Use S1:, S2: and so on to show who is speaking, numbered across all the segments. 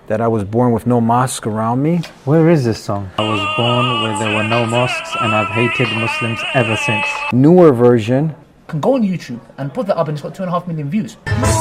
S1: that I was born with no mosque around me.
S2: Where is this song? I was born where there were no mosques and I've hated Muslims ever since.
S1: Newer version.
S3: Can go on YouTube and put that up and it's got 2.5 million views.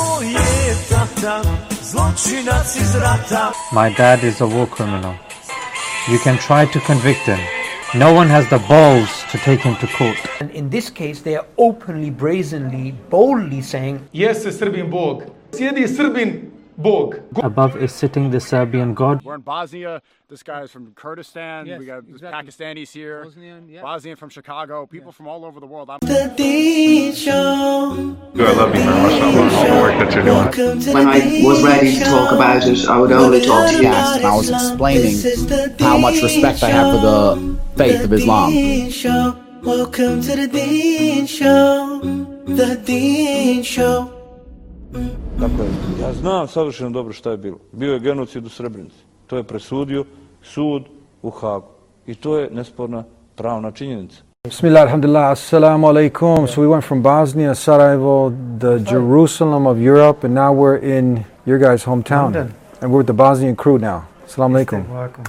S2: My dad is a war criminal. You can try to convict him. No one has the balls to take him to court.
S3: And in this case, they are openly, brazenly, boldly saying,
S4: Jeste Srbin Bog. Sjedi Srbin Bog.
S2: Above is sitting the Serbian god.
S5: We're in Bosnia. This guy is from Kurdistan. Yes, we got Pakistanis here. Bosnian from Chicago. People from all over the world.
S6: The Deen Show.
S7: I love you very much. I love all the work that you're doing.
S8: When I was ready to talk about it, I would only talk to you.
S9: And I was explaining how much respect I have for the faith of Islam.
S6: Welcome to the Deen Show. The Deen Show.
S10: Dakle, ja znam savršeno dobro šta je bilo. Bio je genocid u Srebrenici. To je presudio sud u Hagu. I to je nesporna pravna činjenica.
S1: Bismillah, alhamdulillah, assalamu alaikum. So we went from Bosnia, Sarajevo, the Jerusalem of Europe, and now we're in your guys' hometown. And we're with the Bosnian crew now. Assalamu alaikum.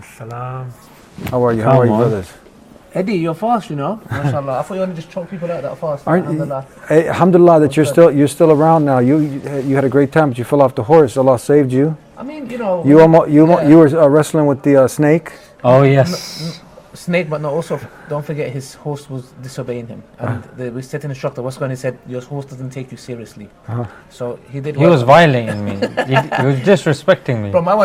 S1: How are you? How are you, brothers?
S3: Eddie, you're fast, you know. MashaAllah. I thought you only just choke people out that fast.
S1: Alhamdulillah that you're still around now. You had a great time, but you fell off the horse. Allah saved you.
S3: I mean, you know.
S1: You were wrestling with the snake.
S2: Oh yes.
S3: Snake, but no, also don't forget his horse was disobeying him. And we said to the instructor, what's going on? He said, your horse doesn't take you seriously. So he did.
S2: He was violating me. He was disrespecting me.
S3: But my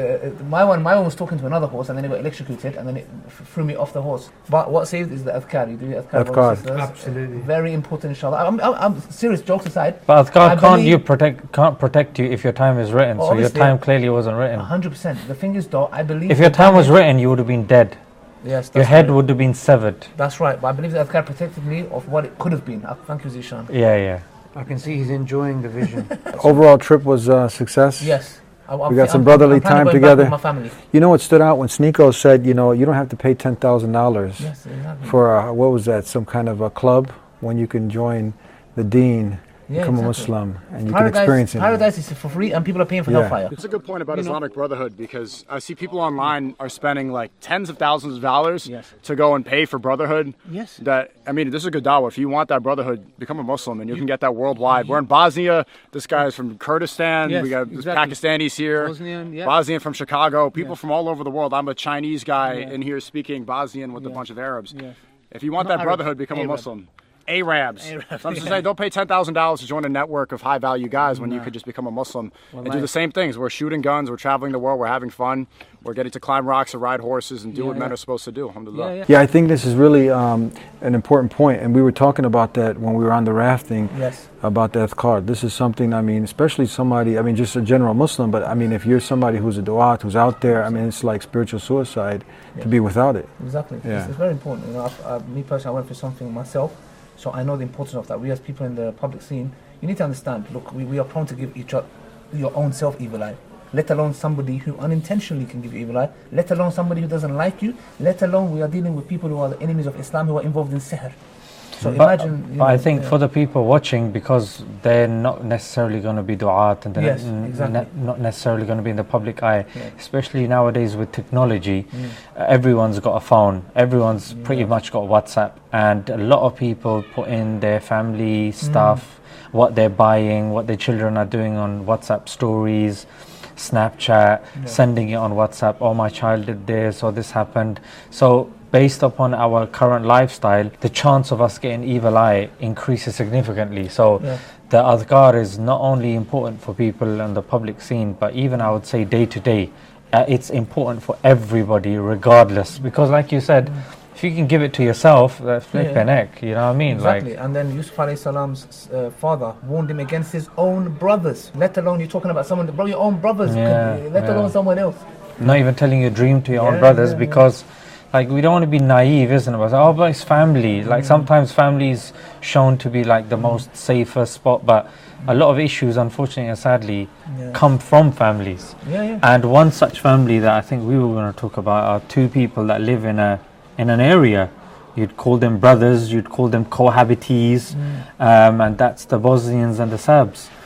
S3: one was talking to another horse, and then he got electrocuted, and then it threw me off the horse. But what saved is the adhkar. You do the adhkar.
S1: Absolutely.
S3: Very important, inshallah. I'm serious. Jokes aside.
S2: But adhkar can't protect you if your time is written. So your time clearly wasn't written.
S3: 100%. The thing is, though, I believe
S2: if your time was written, you would have been dead.
S3: Yes,
S2: your head would have been severed.
S3: That's right, but I believe that adhkar protected me of what it could have been. Thank you, Zishan.
S2: Yeah.
S3: I can see he's enjoying the vision.
S1: Overall trip was a success?
S3: Yes.
S1: We got some brotherly time together.
S3: With my family.
S1: You know what stood out when Sneeko said, you know, you don't have to pay $10,000
S3: exactly.
S1: for what was that? Some kind of a club when you can join the Deen, become a Muslim, and you can experience it.
S3: Paradise is for free, and people are paying for hellfire.
S5: It's a good point about Islamic Brotherhood, because I see people online are spending like tens of thousands of dollars to go and pay for Brotherhood.
S3: Yes.
S5: That, I mean, this is a good da'wah. If you want that Brotherhood, become a Muslim, and you can get that worldwide. We're in Bosnia. This guy is from Kurdistan. We got Pakistanis here. Bosnian from Chicago. People from all over the world. I'm a Chinese guy in here speaking Bosnian with a bunch of Arabs. If you want that Brotherhood, become a Muslim. Arabs. So I'm just saying, don't pay $10,000 to join a network of high-value guys when you could just become a Muslim and do the same things. We're shooting guns, we're traveling the world, we're having fun, we're getting to climb rocks or ride horses and do what men are supposed to do. Alhamdulillah.
S1: Yeah, I think this is really an important point, and we were talking about that when we were on the rafting, about the adhkar. This is something, I mean, especially somebody, I mean, just a general Muslim, but I mean, if you're somebody who's a du'at, who's out there, I mean, it's like spiritual suicide to be without it.
S3: Exactly.
S1: Yeah.
S3: It's very important. You know, me personally, I went through something myself. So I know the importance of that. We as people in the public scene, you need to understand, look, we are prone to give each other your own self evil eye, let alone somebody who unintentionally can give you evil eye, let alone somebody who doesn't like you, let alone we are dealing with people who are the enemies of Islam, who are involved in sihr. So imagine...
S2: But I think for the people watching, because they're not necessarily going to be du'at and they're not necessarily going to be in the public eye, especially nowadays with technology, everyone's got a phone, everyone's pretty much got WhatsApp, and a lot of people put in their family stuff, what they're buying, what their children are doing on WhatsApp stories, Snapchat, sending it on WhatsApp, oh my child did this or this happened. So based upon our current lifestyle, the chance of us getting evil eye increases significantly. So the adhkar is not only important for people in the public scene, but even I would say day to day, it's important for everybody regardless. Because like you said, if you can give it to yourself, that's flip your neck, you know what I mean?
S3: Exactly, and then Yusuf alayhi salam's father warned him against his own brothers, let alone you're talking about someone, bro, your own brothers, let alone someone else.
S2: Not even telling your dream to your own brothers, because like we don't want to be naive, isn't it? But it's family. Like sometimes family's shown to be like the most safest spot, but a lot of issues, unfortunately and sadly, come from families. And one such family that I think we were going to talk about are two people that live in an area. You'd call them brothers, you'd call them cohabitees, and that's the Bosnians and the Serbs.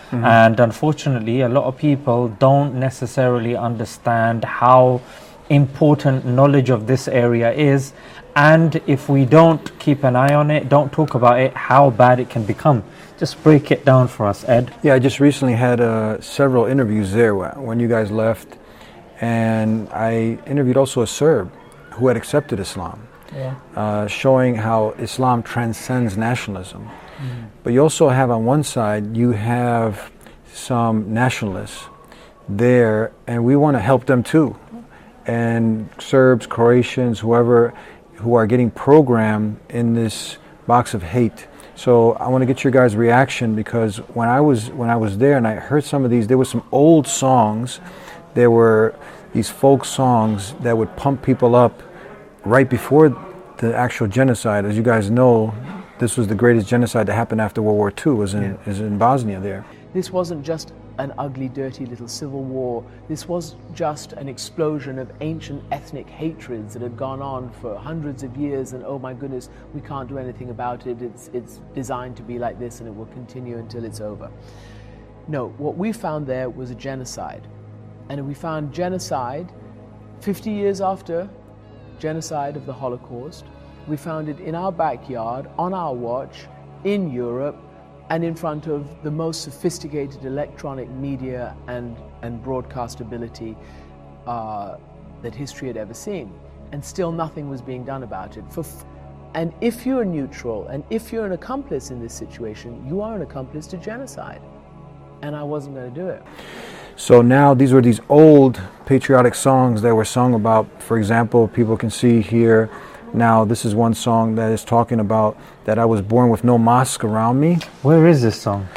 S2: And unfortunately, a lot of people don't necessarily understand how important knowledge of this area is, and if we don't keep an eye on it, don't talk about it, how bad it can become. Just break it down for us, Ed.
S1: Yeah, I just recently had several interviews there when you guys left, and I interviewed also a Serb who had accepted Islam, showing how Islam transcends nationalism. But you also have on one side, you have some nationalists there, and we want to help them too. And Serbs, Croatians, whoever, who are getting programmed in this box of hate. So I want to get your guys' reaction, because when I was there and I heard some of these, there were some old songs. There were these folk songs that would pump people up right before the actual genocide. As you guys know, this was the greatest genocide that happened after World War II, is in Bosnia there.
S11: This wasn't just an ugly, dirty little civil war. This was just an explosion of ancient ethnic hatreds that had gone on for hundreds of years, and oh my goodness, we can't do anything about it. It's designed to be like this and it will continue until it's over. No, what we found there was a genocide. And we found genocide 50 years after genocide of the Holocaust. We found it in our backyard, on our watch, in Europe, and in front of the most sophisticated electronic media and broadcast ability that history had ever seen. And still nothing was being done about it. And if you're neutral, and if you're an accomplice in this situation, you are an accomplice to genocide. And I wasn't going to do it.
S1: So now these were these old patriotic songs that were sung about, for example, people can see here. Now, this is one song that is talking about that I was born with no mosque around me.
S2: Where is this song?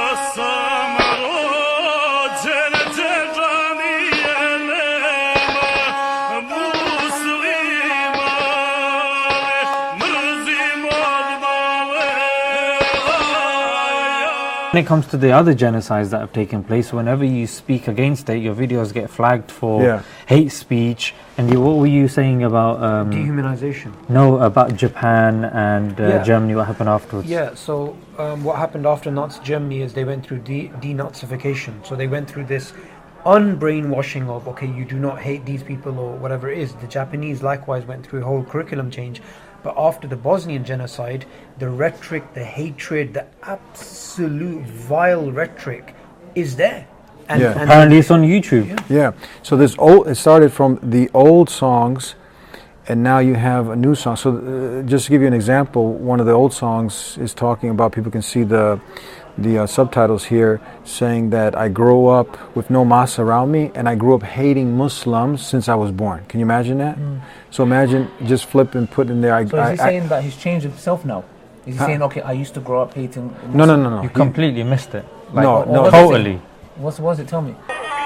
S2: When it comes to the other genocides that have taken place, whenever you speak against it, your videos get flagged for hate speech. And what were you saying about...
S12: dehumanization.
S2: No, about Japan and Germany, what happened afterwards?
S12: Yeah, so what happened after Nazi Germany is they went through denazification. So they went through this unbrainwashing of, okay, you do not hate these people or whatever it is. The Japanese likewise went through a whole curriculum change. But after the Bosnian genocide, the rhetoric, the hatred, the absolute vile rhetoric is there.
S2: And apparently it's on YouTube.
S1: Yeah. So it started from the old songs, and now you have a new song. So just to give you an example, one of the old songs is talking about, people can see the subtitles here, saying that I grew up with no mosque around me, and I grew up hating Muslims since I was born. Can you imagine that? So imagine just flip and put in there.
S3: So is he saying that he's changed himself now? Is he saying, okay, I used to grow up hating Muslims?
S1: No.
S2: You completely missed it. Like,
S1: no,
S2: totally.
S3: What was it? Tell me.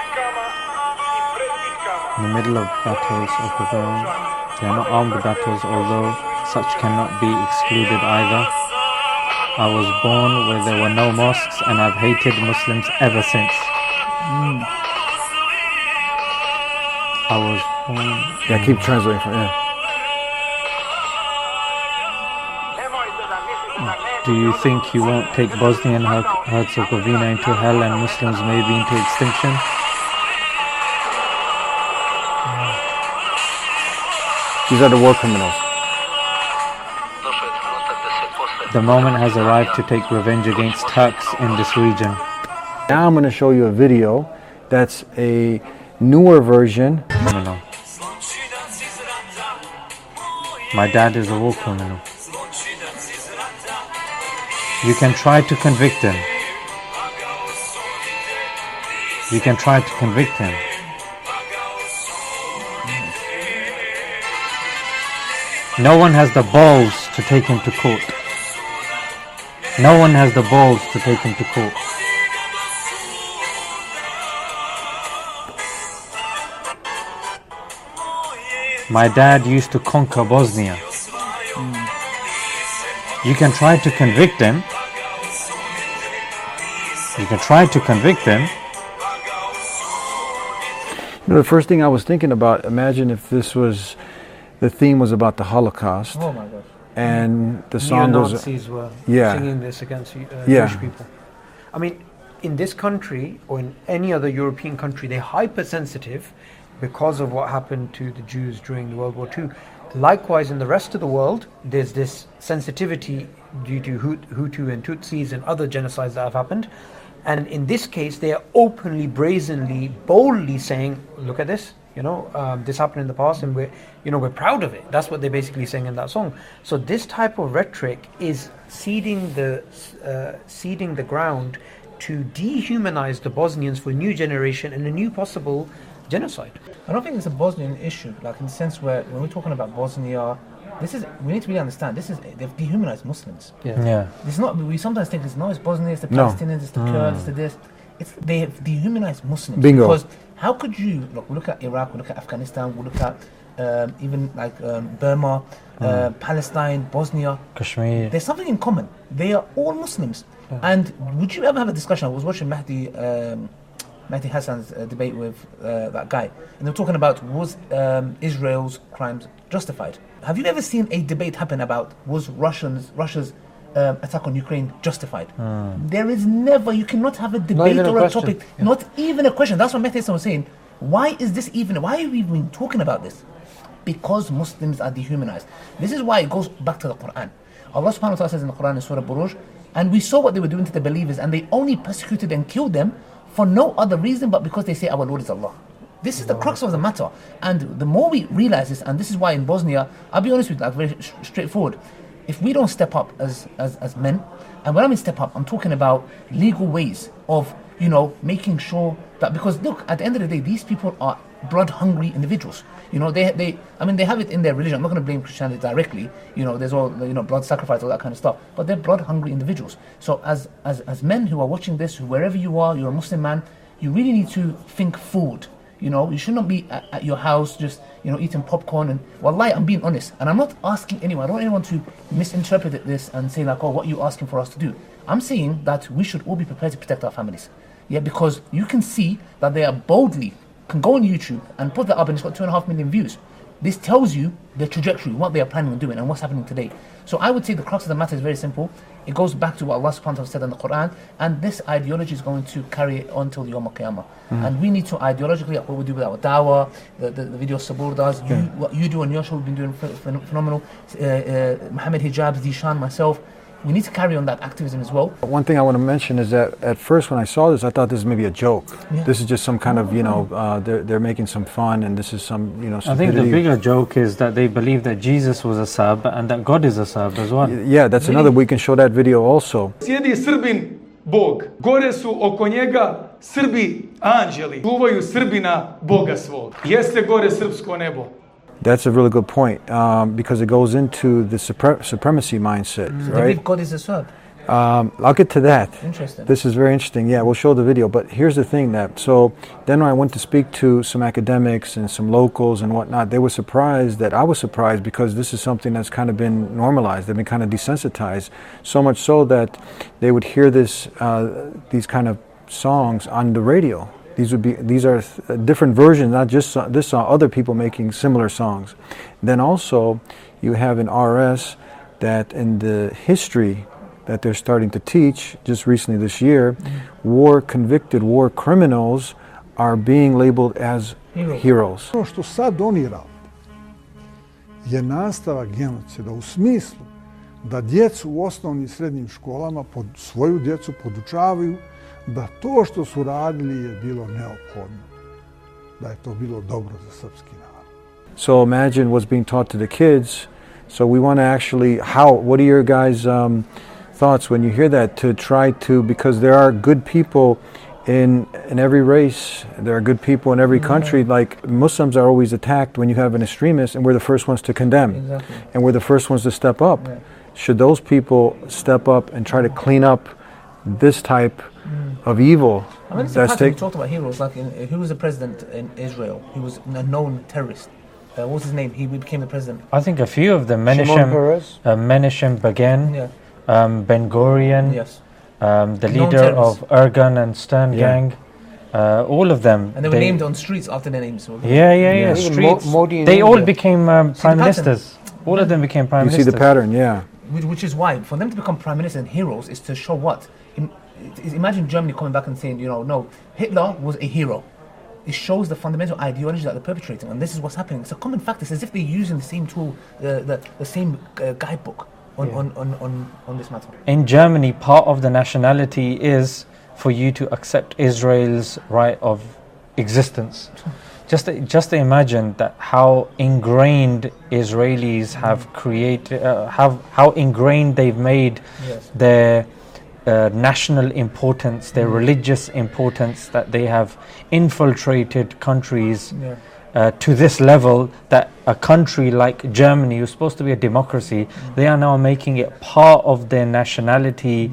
S2: In the middle of battles of rebellion, they are not armed battles, although such cannot be excluded either. I was born where there were no mosques, and I've hated Muslims ever since. I was born...
S1: Yeah, keep translating from
S2: Do you think you won't take Bosnia and Herzegovina into hell and Muslims maybe into extinction?
S1: These are the war criminals.
S2: The moment has arrived to take revenge against Turks in this region.
S1: Now I'm going to show you a video that's a newer version.
S2: Criminal. My dad is a war criminal. You can try to convict him. You can try to convict him. No one has the balls to take him to court. No one has the balls to take him to court. My dad used to conquer Bosnia. You can try to convict him. You can try to convict him.
S1: You know, the first thing I was thinking about, imagine if this was, the theme was about the Holocaust.
S12: Oh my gosh.
S1: And the song was...
S12: Neo-Nazis were singing this against Jewish people. I mean, in this country or in any other European country, they're hypersensitive because of what happened to the Jews during World War II. Likewise, in the rest of the world, there's this sensitivity due to Hutu and Tutsis and other genocides that have happened. And in this case, they are openly, brazenly, boldly saying, look at this, this happened in the past and we're proud of it. That's what they're basically saying in that song. So this type of rhetoric is seeding the ground to dehumanize the Bosnians for a new generation and a new possible genocide.
S3: I don't think it's a Bosnian issue, like in the sense where when we're talking about Bosnia, we need to really understand, they've dehumanized Muslims.
S2: Yeah.
S3: It's not, we sometimes think it's Bosnia, it's the Palestinians, it's the Kurds, it's the this. They have dehumanized Muslims.
S1: Bingo.
S3: Because how could you, look at Iraq, we look at Afghanistan, we look at even like Burma, Palestine, Bosnia,
S2: Kashmir.
S3: There's something in common. They are all Muslims. Yeah. And would you ever have a discussion? I was watching Mehdi Hassan's debate with that guy, and they were talking about was Israel's crimes justified. Have you ever seen a debate happen about was Russia's attack on Ukraine justified? There is never, you cannot have a debate or a topic, not even a question. That's what Mehdi Hassan was saying. Why are we even talking about this? Because Muslims are dehumanized. This is why it goes back to the Quran. Allah subhanahu wa ta'ala says in the Quran in Surah Buruj, and we saw what they were doing to the believers, and they only persecuted and killed them for no other reason but because they say our Lord is Allah. This is the crux of the matter. And the more we realize this, and this is why in Bosnia, I'll be honest with you, like very straightforward, if we don't step up as men, and when I mean step up, I'm talking about legal ways of, making sure that, because look, at the end of the day, these people are blood-hungry individuals. They have it in their religion. I'm not going to blame Christianity directly. There's all, blood sacrifice, all that kind of stuff. But they're blood-hungry individuals. So as men who are watching this, wherever you are, you're a Muslim man, you really need to think forward. You should not be at your house just, eating popcorn. And wallahi, I'm being honest. And I'm not asking anyone. I don't want anyone to misinterpret this and say like, oh, what are you asking for us to do? I'm saying that we should all be prepared to protect our families. Yeah, because you can see that they are boldly can go on YouTube and put that up and it's got 2.5 million views. This tells you the trajectory, what they are planning on doing and what's happening today. So I would say the crux of the matter is very simple. It goes back to what Allah subhanahu wa ta'ala said in the Quran, and this ideology is going to carry on till Yawm al-Qiyamah. And we need to ideologically, like what we do with our dawah, the video Sabur does, what you do on your show, we've been doing phenomenal. Muhammad Hijab, Zishan, myself, we need to carry on that activism as well.
S1: One thing I want to mention is that at first when I saw this, I thought this was maybe a joke. Yeah. This is just some kind of, they're making some fun, and this is some, stupidity.
S2: I think the bigger joke is that they believe that Jesus was a Serb and that God is a Serb as well.
S1: Yeah, that's another, we can show that video also.
S4: Sjedi Srbin Bog, gore su oko njega Srbi anđeli, čuvaju Srbina Boga svog. Jeste gore srpsko nebo.
S1: That's a really good point, because it goes into the supremacy mindset, right?
S3: They believe God is a Serb.
S1: I'll get to that.
S3: Interesting.
S1: This is very interesting. Yeah, we'll show the video. But here's the thing so then when I went to speak to some academics and some locals and whatnot, they were surprised that I was surprised, because this is something that's kind of been normalized. They've been kind of desensitized, so much so that they would hear these kind of songs on the radio. These are different versions, not just this song, other people making similar songs. Then also you have an RS that in the history that they're starting to teach just recently this year, convicted war criminals are being labeled as heroes.
S13: Ono što sad oni rade je nastavak genocida u smislu da djecu u osnovnim i srednjim školama svoju djecu podučavaju da to što su radili je bilo neophodno, da je to bilo dobro za srpski narod.
S1: So imagine what's being taught to the kids. So we want to actually, what are your guys' thoughts when you hear that, to try to, because there are good people in every race, there are good people in every country. Like Muslims are always attacked when you have an extremist, and we're the first ones to condemn.
S3: Exactly.
S1: And we're the first ones to step up. Yeah. Should those people step up and try to clean up this type of evil?
S3: I mean, we talked about heroes, like who was the president in Israel? He was a known terrorist. What was his name? He became the president.
S2: I think a few of them. Menachem Begin, Ben Gurion,
S3: yes.
S2: The leader of Ergun and Stern Gang, all of them.
S3: And they were named on streets after their names.
S2: Yeah. Streets. They all became prime ministers. All of them became prime ministers.
S1: You see the pattern, yeah.
S3: Which is why, for them to become prime minister and heroes is to show what? imagine Germany coming back and saying, no, Hitler was a hero. It shows the fundamental ideology that they're perpetrating, and this is what's happening. It's a common fact. It's as if they're using the same tool, the same guidebook on this matter.
S2: In Germany, part of the nationality is for you to accept Israel's right of existence. Just imagine that how ingrained Israelis have created, how ingrained they've made their national importance, their religious importance, that they have infiltrated countries to this level, that a country like Germany, who's supposed to be a democracy, they are now making it part of their nationality.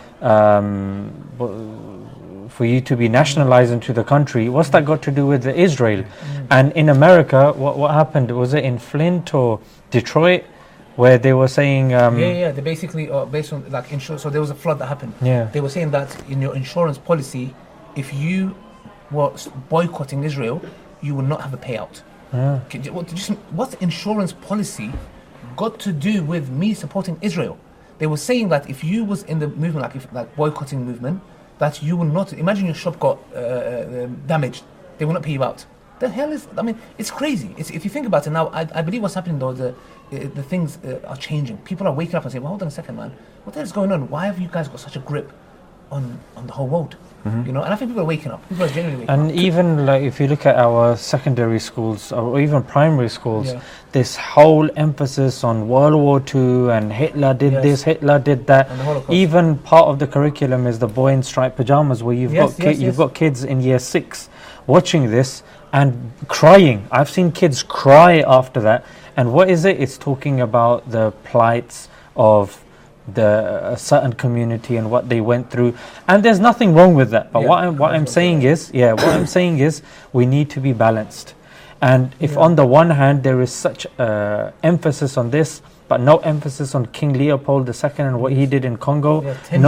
S2: For you to be nationalized into the country, what's that got to do with Israel? And in America, what happened? Was it in Flint or Detroit, where they were saying...
S3: They basically, based on like insurance, so there was a flood that happened. They were saying that in your insurance policy, if you were boycotting Israel, you will not have a payout. What's insurance policy got to do with me supporting Israel? They were saying that if you was in the movement, like boycotting movement, that you will not, imagine your shop got damaged, they will not pay you out. The hell is, it's crazy. If you think about it now, I believe what's happening though, the things are changing. People are waking up and saying, well, hold on a second, man, what the hell is going on? Why have you guys got such a grip on the whole world? And I think people are waking up. People are genuinely waking up.
S2: And even like if you look at our secondary schools or even primary schools, this whole emphasis on World War II and Hitler did this, Hitler did that. Even part of the curriculum is the boy in striped pajamas, where you've got kids in year 6 watching this and crying. I've seen kids cry after that. And what is it? It's talking about the plights of the certain community and what they went through, and there's nothing wrong with that. But what I'm saying is we need to be balanced. And if on the one hand there is such emphasis on this, but no emphasis on King Leopold II and what he did in Congo,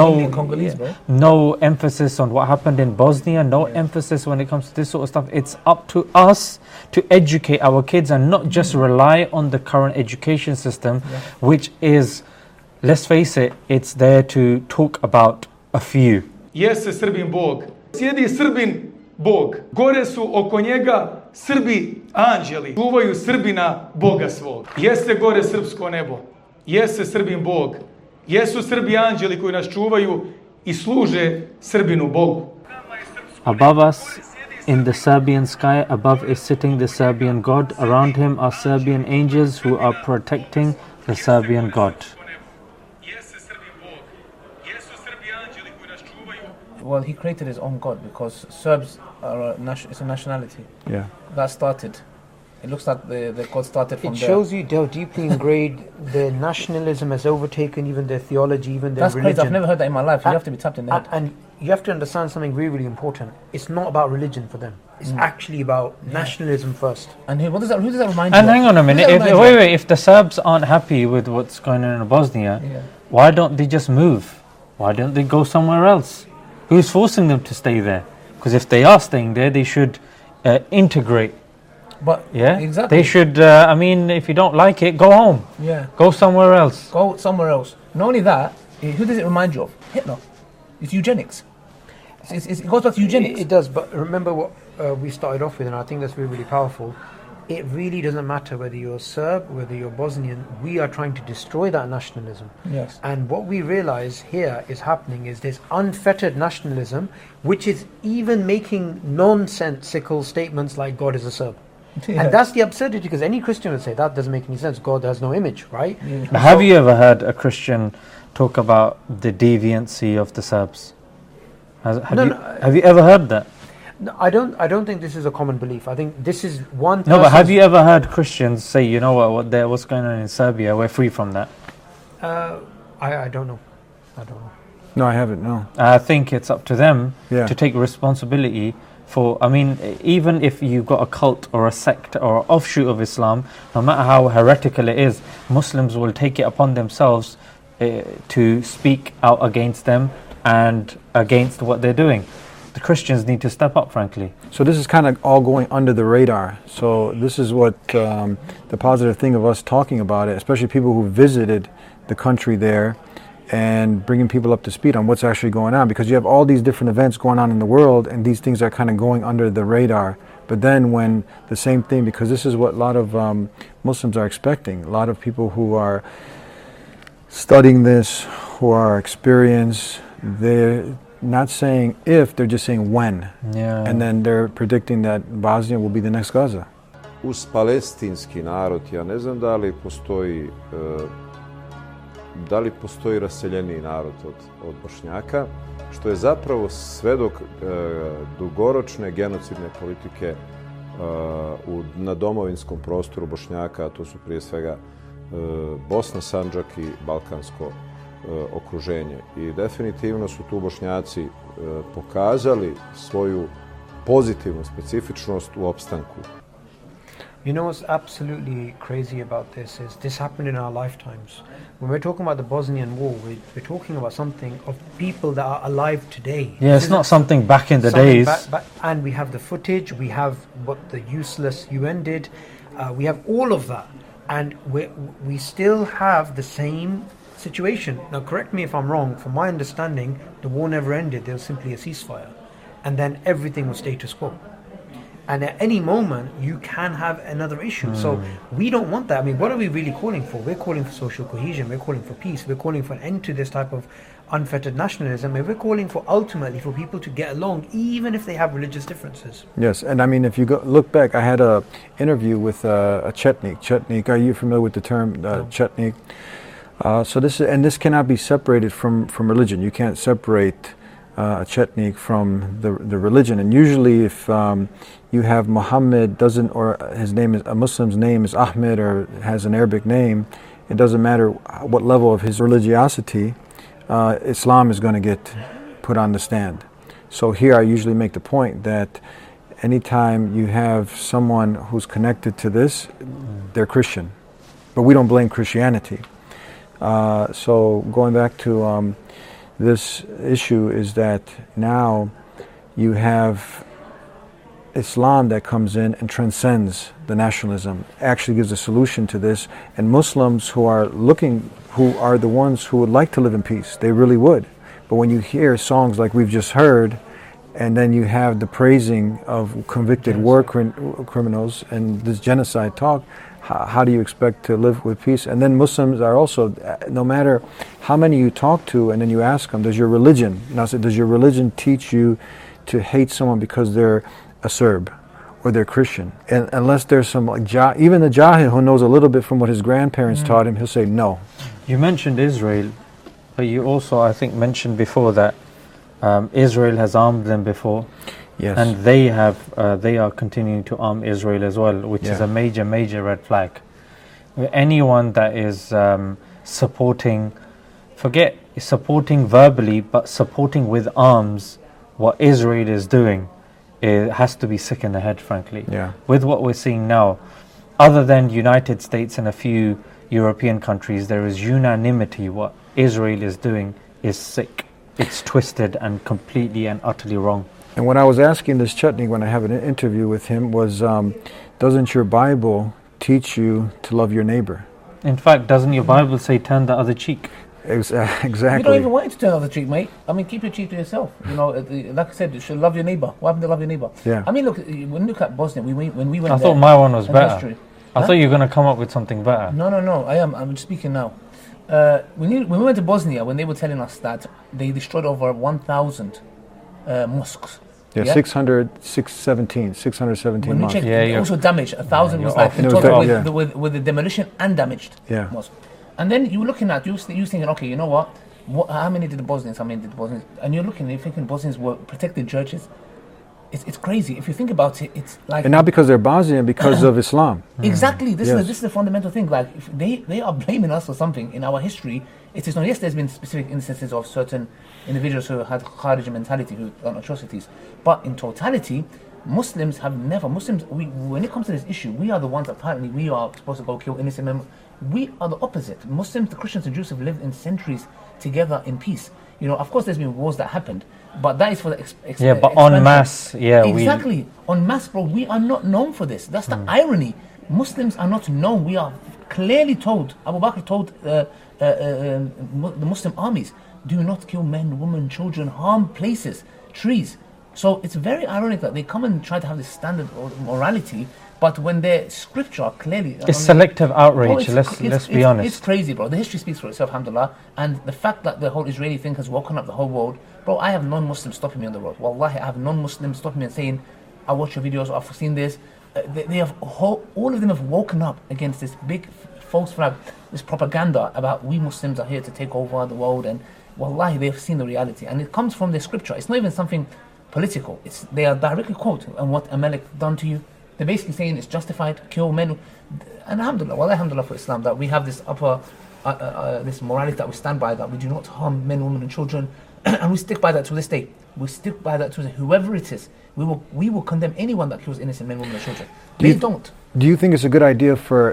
S2: no emphasis on what happened in Bosnia, no emphasis when it comes to this sort of stuff. It's up to us to educate our kids and not just rely on the current education system, which is, let's face it, it's there to talk about a few.
S4: Jeste Srbin Bog. Sjedi Srbin Bog. Gore su oko njega Srbi anđeli. Čuvaju Srbina Boga svog. Jeste gore srpsko nebo. Jeste Srbin Bog. Jesu Srbi anđeli koji nas čuvaju I služe Srbinu Bogu.
S2: Above us, in the Serbian sky, above is sitting the Serbian God. Around him are Serbian angels who are protecting the Serbian God.
S3: Well, he created his own God because Serbs are it's a nationality. That started. It looks like the God started from there.
S12: It shows you how deeply ingrained their nationalism has overtaken even their theology, even their religion.
S3: That's crazy. I've never heard that in my life. You have to be tapped in the head.
S12: And you have to understand something really, really important. It's not about religion for them. It's actually about nationalism first.
S3: And who does that remind you
S2: of? And hang on a minute. Wait. If the Serbs aren't happy with what's going on in Bosnia, why don't they just move? Why don't they go somewhere else? Who's forcing them to stay there? Because if they are staying there, they should integrate.
S3: But exactly,
S2: they should. If you don't like it, go home. Go somewhere else.
S3: Go somewhere else. Not only that, who does it remind you of? Hitler. It's eugenics. It goes back to eugenics.
S12: It does. But remember what we started off with, and I think that's really, really powerful. It really doesn't matter whether you're Serb, whether you're Bosnian. We are trying to destroy that nationalism.
S3: Yes.
S12: And what we realize here is happening is this unfettered nationalism, which is even making nonsensical statements like God is a Serb. And that's the absurdity, because any Christian would say that doesn't make any sense. God has no image, right?
S2: Have you ever heard a Christian talk about the deviancy of the Serbs? Have you ever heard that?
S12: No, I don't think this is a common belief. I think this is one.
S2: No, but have you ever heard Christians say, you know what's going on in Serbia? We're free from that.
S12: I don't know.
S1: No, I haven't. No.
S2: I think it's up to them to take responsibility for. Even if you've got a cult or a sect or an offshoot of Islam, no matter how heretical it is, Muslims will take it upon themselves to speak out against them and against what they're doing. The Christians need to step up, frankly.
S1: So this is kind of all going under the radar. So this is what the positive thing of us talking about it, especially people who visited the country there, and bringing people up to speed on what's actually going on, because you have all these different events going on in the world, and these things are kind of going under the radar. But then when the same thing, because this is what a lot of Muslims are expecting, a lot of people who are studying this, who are experienced, they're not saying if, they're just saying when.
S2: Yeah.
S1: And then they're predicting that Bosnia will be the next Gaza.
S14: Uz palestinski narod, ja ne znam da li postoji raseljeniji narod od Bošnjaka, što je zapravo svedok dugoročne genocidne politike na domovinskom prostoru Bošnjaka, a to su prije svega Bosna, Sandžak i Balkansko okruženje. I definitivno su tu Bošnjaci pokazali svoju pozitivnu specifičnost u opstanku.
S12: You know what's absolutely crazy about this is this happened in our lifetimes. When we're talking about the Bosnian War, we're talking about something of people that are alive today.
S2: Yeah, it's not something back in the days.
S12: And we have the footage, we have what the useless UN did, we have all of that. And we still have the same situation. Now, correct me if I'm wrong, from my understanding, the war never ended, there was simply a ceasefire. And then everything was status quo. And at any moment, you can have another issue. So we don't want that. I mean, what are we really calling for? We're calling for social cohesion. We're calling for peace. We're calling for an end to this type of unfettered nationalism. And we're calling for, ultimately, for people to get along, even if they have religious differences.
S1: Yes, and I mean, if you look back, I had an interview with a Chetnik. Chetnik, are you familiar with the term Chetnik? So this cannot be separated from religion. You can't separate a Chetnik from the religion. And usually, if you have Muhammad or his name is a Muslim's name is Ahmed or has an Arabic name, it doesn't matter what level of his religiosity, Islam is going to get put on the stand. So here I usually make the point that anytime you have someone who's connected to this, they're Christian. But we don't blame Christianity. So going back to this issue is that now you have Islam that comes in and transcends the nationalism, actually gives a solution to this, and Muslims who are the ones who would like to live in peace, they really would. But when you hear songs like we've just heard, and then you have the praising of convicted war criminals and this genocide talk, how do you expect to live with peace? And then Muslims are also, no matter how many you talk to, and then you ask them, does your religion teach you to hate someone because they're a Serb or they're Christian? And unless there's some, even the Jahil who knows a little bit from what his grandparents taught him, he'll say no.
S2: You mentioned Israel, but you also, I think, mentioned before that Israel has armed them before.
S1: Yes.
S2: And they are continuing to arm Israel as well, which is a major, major red flag. Anyone that is supporting verbally, but supporting with arms what Israel is doing, it has to be sick in the head, frankly.
S1: Yeah.
S2: With what we're seeing now, other than United States and a few European countries, there is unanimity. What Israel is doing is sick. It's twisted and completely and utterly wrong.
S1: And what I was asking this Chetnik when I have an interview with him was, doesn't your Bible teach you to love your neighbor?
S2: In fact, doesn't your Bible say turn the other cheek?
S1: Exactly.
S3: You don't even want you to turn the other cheek, mate. I mean, keep your cheek to yourself. You know, like I said, you should love your neighbor. What happened to love your neighbor?
S1: Yeah.
S3: I mean, look, when you look at Bosnia, when we went
S2: I thought my one was better. I thought you were going to come up with something better.
S3: No, I'm speaking now. When we went to Bosnia, when they were telling us that they destroyed over 1,000 mosques.
S1: Yeah, 617
S3: when
S1: mosques.
S3: Also damaged. 1,000 was like the total with the demolition and damaged mosques. And then you were looking at, you thinking, okay, you know what? How many did the Bosnians? And you're thinking Bosnians were protected churches. It's crazy. If you think about it, it's like...
S1: And not because they're Bosnian, because of Islam.
S3: Exactly. This is the fundamental thing. Like, if they are blaming us for something in our history. It is not... Yes, there's been specific instances of certain individuals who had Khariji mentality, who done atrocities. But in totality, Muslims have never... when it comes to this issue, we are the ones, apparently, we are supposed to go kill innocent men. We are the opposite. Muslims, the Christians and Jews have lived in centuries together in peace. You know, of course, there's been wars that happened, but that is for the
S2: but en masse,
S3: exactly. En masse, bro. We are not known for this. That's the irony. Muslims are not known. We are clearly told. Abu Bakr told the Muslim armies. Do not kill men, women, children, harm places, trees. So it's very ironic that they come and try to have this standard morality, but when their scripture clearly...
S2: It's selective outrage, let's be honest.
S3: It's crazy, bro. The history speaks for itself, alhamdulillah. And the fact that the whole Israeli thing has woken up the whole world, bro, I have non-Muslims stopping me on the road. Wallahi, I have non-Muslims stopping me and saying, I watch your videos, I've seen this. They have all of them have woken up against this big false flag, this propaganda about we Muslims are here to take over the world, and wallahi, they've seen the reality. And it comes from their scripture. It's not even something political. They are directly quoting on what Amalek done to you. They're basically saying it's justified, kill men. And alhamdulillah, well, alhamdulillah for Islam, that we have this this morality that we stand by, that we do not harm men, women and children. And we stick by that to this day. We stick by that to whoever it is. We will condemn anyone that kills innocent men, women and children. They don't.
S1: Do you think it's a good idea for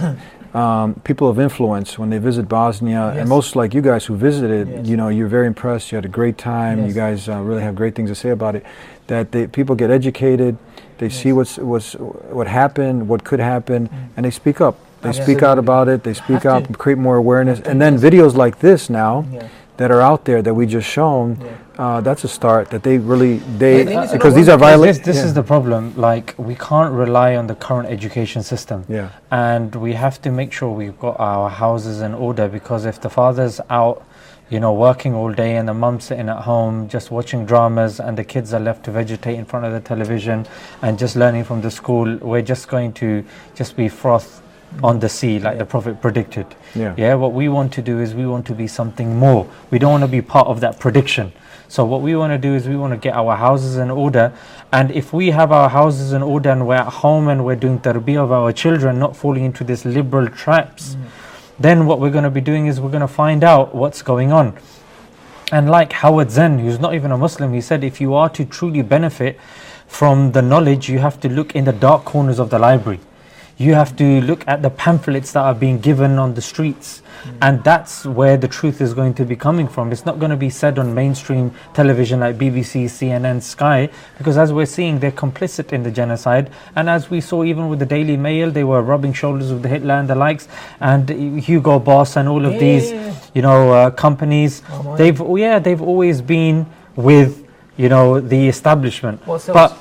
S1: people of influence when they visit Bosnia, and most like you guys who visited, you know, you're very impressed, you had a great time, you guys really have great things to say about it, that people get educated, they see what happened, what could happen, and they speak up. They speak out about it, they speak out, create more awareness, and then videos like this now that are out there that we just shown, that's a start, that they really, because these are violent.
S2: This is the problem, like we can't rely on the current education system. And we have to make sure we've got our houses in order, because if the father's out, you know, working all day and the mum's sitting at home just watching dramas and the kids are left to vegetate in front of the television and just learning from the school, we're just going to just be froth on the sea, like the Prophet predicted. What we want to do is we want to be something more. We don't want to be part of that prediction. So what we want to do is we want to get our houses in order, and if we have our houses in order and we're at home and we're doing tarbiyah of our children, not falling into these liberal traps, then what we're going to be doing is we're going to find out what's going on. And like Howard Zen, who's not even a Muslim, he said, if you are to truly benefit from the knowledge, you have to look in the dark corners of the library. You have to look at the pamphlets that are being given on the streets, and that's where the truth is going to be coming from. It's not going to be said on mainstream television like BBC, CNN, Sky, because as we're seeing, they're complicit in the genocide. And as we saw even with the Daily Mail, they were rubbing shoulders with the Hitler and the likes, and Hugo Boss and all of these, you know, companies. They've always been with, you know, the establishment. But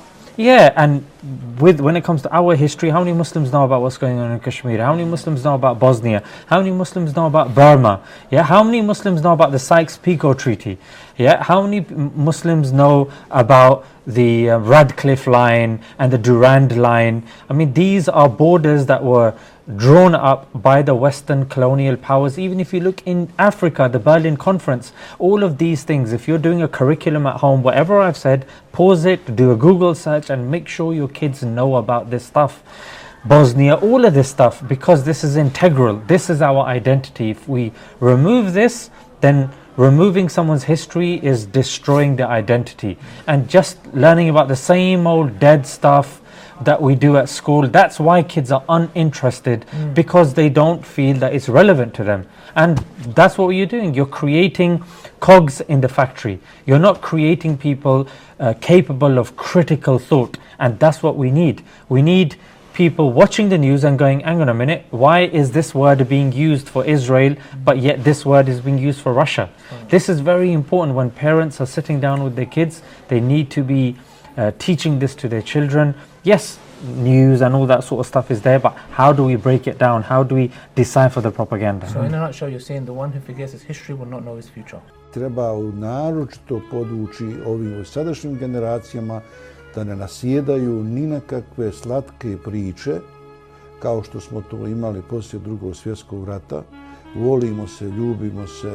S2: and when it comes to our history, how many Muslims know about what's going on in Kashmir? How many Muslims know about Bosnia? How many Muslims know about Burma? How many Muslims know about the Sykes-Picot Treaty? How many Muslims know about the Radcliffe Line and the Durand Line? I mean, these are borders that were drawn up by the Western colonial powers. Even if you look in Africa, the Berlin Conference, all of these things, if you're doing a curriculum at home, whatever I've said, pause it, do a Google search and make sure your kids know about this stuff. Bosnia, all of this stuff, because this is integral. This is our identity. If we remove this, then removing someone's history is destroying their identity. And just learning about the same old dead stuff that we do at school, that's why kids are uninterested, because they don't feel that it's relevant to them. And that's what you're doing. You're creating cogs in the factory. You're not creating people capable of critical thought. And that's what we need. We need people watching the news and going, hang on a minute, why is this word being used for Israel, but yet this word is being used for Russia? This is very important. When parents are sitting down with their kids, they need to be teaching this to their children. Yes, news and all that sort of stuff is there, but how do we break it down? How do we decipher the propaganda?
S3: So in a nutshell, you're saying the one who forgets his history will not know his future.
S15: Treba naročito podvući ovim sadašnjim generacijama da ne nasjedaju ni na kakve slatke priče, kao što smo to imali poslije Drugog svjetskog rata. Volimo se, ljubimo se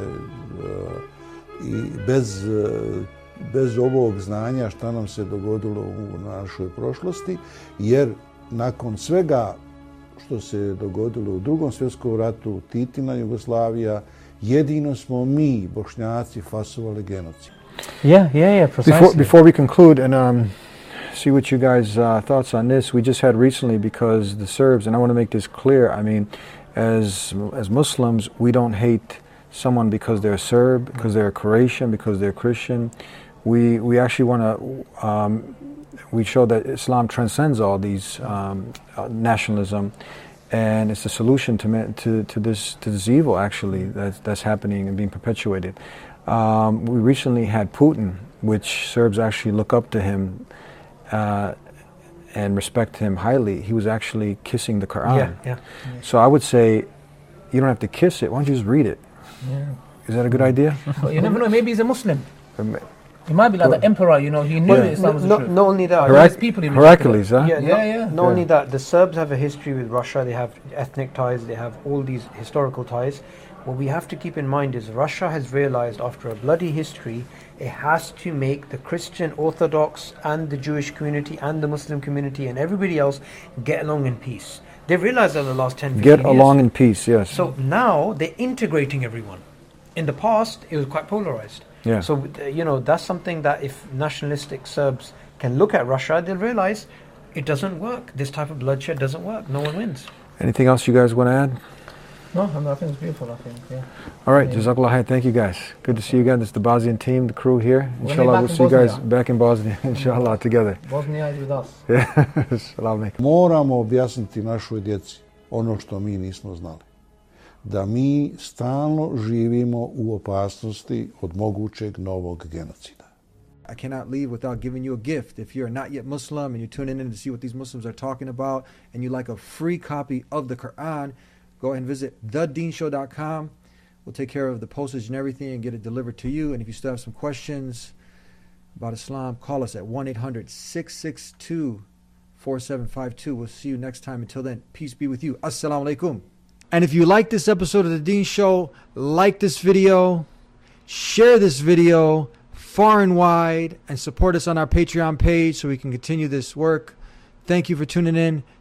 S15: i bez ovog znanja šta nam se dogodilo u našoj prošlosti, jer nakon svega što se dogodilo u Drugom svjetskom ratu, Titina Jugoslavija, jedino smo mi, Bošnjaci, fasovali genocid.
S2: Precisely.
S1: Before we conclude and see what you guys' thoughts on this, we just had recently, because the Serbs, and I want to make this clear, I mean, as Muslims, we don't hate someone because they're Serb, because they're Croatian, because they're Christian. We actually want to, we show that Islam transcends all these nationalism, and it's a solution to this evil actually that's happening and being perpetuated. We recently had Putin, which Serbs actually look up to him and respect him highly. He was actually kissing the Quran.
S12: Yeah.
S1: So I would say, you don't have to kiss it. Why don't you just read it?
S3: Yeah.
S1: Is that a good idea?
S3: Well, you never know. Maybe he's a Muslim. He might be like the emperor. You know, he knew Islam was the truth.
S12: Not only that,
S1: Heracles, huh?
S12: Not only that, the Serbs have a history with Russia. They have ethnic ties. They have all these historical ties. What we have to keep in mind is Russia has realized after a bloody history, it has to make the Christian Orthodox and the Jewish community and the Muslim community and everybody else get along in peace. They've realized that in the last 10, 15 years.
S1: Get along in peace, yes.
S12: So now they're integrating everyone. In the past, it was quite polarized.
S1: Yeah.
S12: So, that's something that if nationalistic Serbs can look at Russia, they'll realize it doesn't work. This type of bloodshed doesn't work. No one wins.
S1: Anything else you guys want to add?
S3: No, I think it's beautiful, I think, yeah.
S1: All right, Jazakallah khair. Thank you guys. Good to see you again. This is the Bosnian team, the crew here. Inshallah, we'll see you guys back in Bosnia, inshallah, together.
S3: Bosnia is with us.
S1: Yeah. Salam alaikum.
S15: Moramo objasniti našoj djeci ono što mi nismo znali. Da mi stalno živimo u opasnosti od mogućeg novog genocida.
S1: I cannot leave without giving you a gift. If you're not yet Muslim and you're tuning in to see what these Muslims are talking about and you like a free copy of the Quran, go ahead and visit thedeenshow.com. We'll take care of the postage and everything and get it delivered to you. And if you still have some questions about Islam, call us at 1-800-662-4752. We'll see you next time. Until then, peace be with you. Assalamu alaikum. And if you like this episode of The Deen Show, like this video, share this video far and wide, and support us on our Patreon page so we can continue this work. Thank you for tuning in.